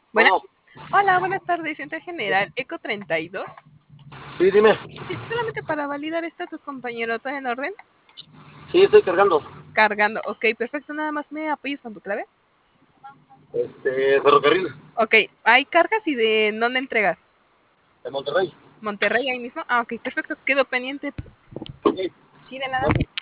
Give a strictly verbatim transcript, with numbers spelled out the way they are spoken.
Buena. Bueno, Hola, buenas tardes, Central General, Eco treinta y dos. sí, dime. Sí, solamente para validar estatus, compañero, ¿todo en orden? Sí, estoy cargando. Cargando, ok, perfecto, nada más me apoyas con tu clave. Este, ferrocarril Ok, ¿hay cargas y de dónde entregas? de Monterrey. Monterrey, ahí mismo. Ah, ok, perfecto, quedo pendiente. Sí, Sí, de nada. bueno.